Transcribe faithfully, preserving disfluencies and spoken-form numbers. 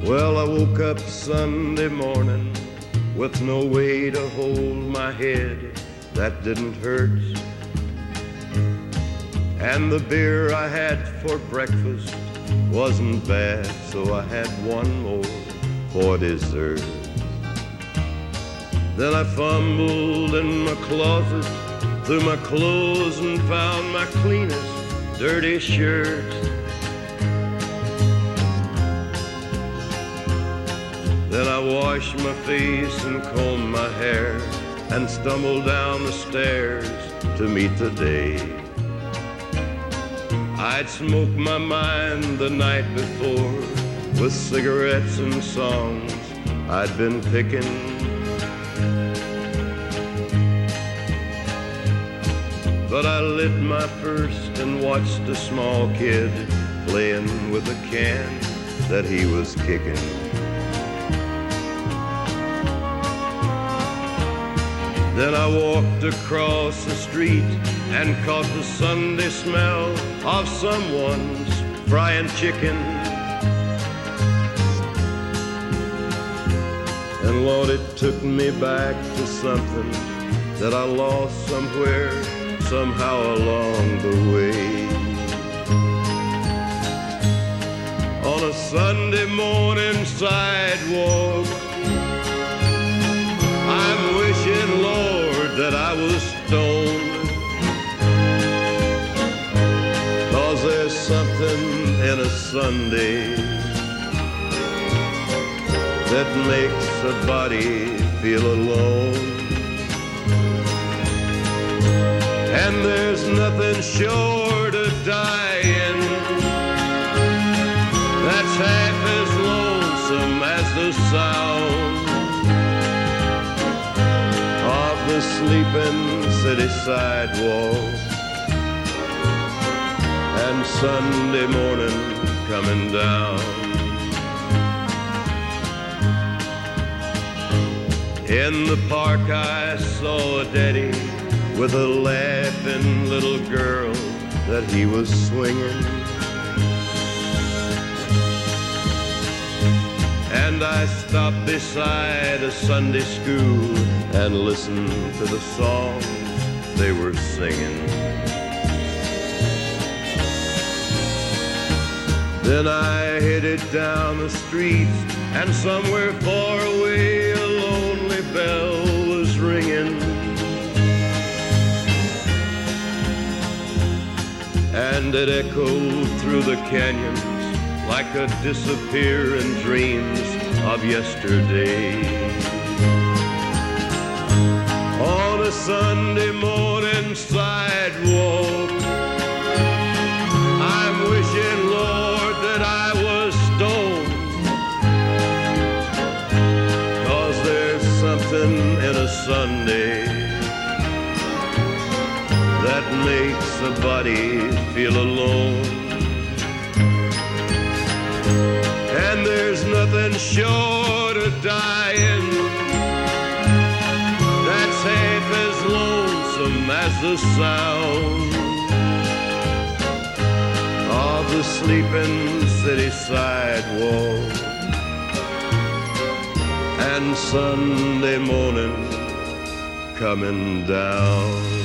Well, I woke up Sunday morning with no way to hold my head that didn't hurt. And the beer I had for breakfast wasn't bad, so I had one more for dessert. Then I fumbled in my closet through my clothes and found my cleanest dirty shirt. Then I washed my face and combed my hair and stumbled down the stairs to meet the day. I'd smoked my mind the night before with cigarettes and songs I'd been picking. But I lit my first and watched a small kid playing with a can that he was kicking. Then I walked across the street and caught the Sunday smell of someone's frying chicken. And Lord, it took me back to something that I lost somewhere, somehow along the way. On a Sunday morning sidewalk, I'm wishing, Lord, that I was stoned, 'cause there's something in a Sunday that makes a body feel alone. And there's nothing short of dying that's half as lonesome as the sound of the sleeping city sidewalk and Sunday morning coming down. In the park I saw a daddy with a laughing little girl that he was swinging. And I stopped beside a Sunday school and listened to the songs they were singing. Then I headed down the street, and somewhere far away a lonely bell was ringing. And it echoed through the canyons like a disappearing dreams of yesterday. On a Sunday morning sidewalk, I'm wishing, Lord, that I was stoned, 'cause there's something in a Sunday that makes a body feel alone. And there's nothing short of dying that's half as lonesome as the sound of the sleeping city sidewalk and Sunday morning coming down.